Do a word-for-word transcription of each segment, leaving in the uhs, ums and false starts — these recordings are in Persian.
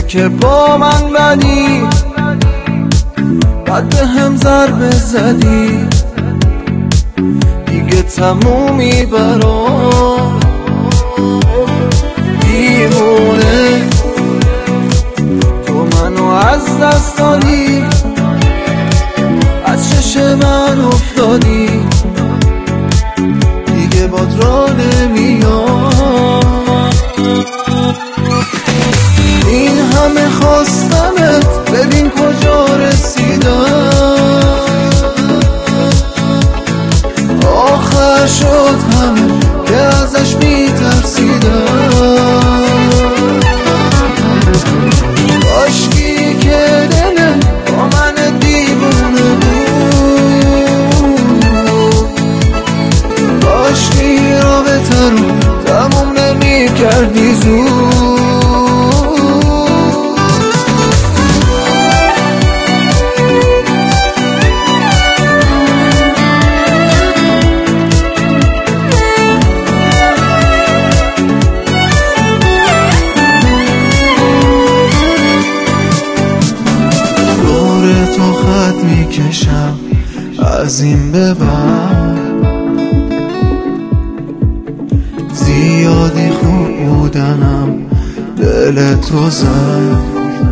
که با من بدی، بعد به هم ضربه زدی، دیگه تمومی برام دیوونه. تو منو از دست دادی، از چش من افتادی، دیگه باد را نمیام. این همه خواستمت، ببین کجا رسیدم. آخر شد همه که ازش میترسیدم. کاشکی که دلم با من دیوونه بود، کاشکی رابطه رو تموم نمی کردی زود. تو خط میکشم از این به بعد، زیادی خوب بودنم دل تو زد.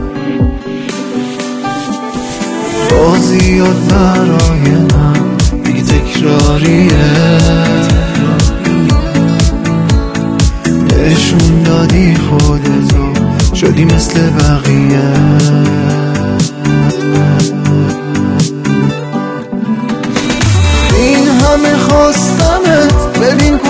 بازی برای من بی تکراریه، نشون دادی خودتو شدی مثل بقیه. این همه خواستمت، ببین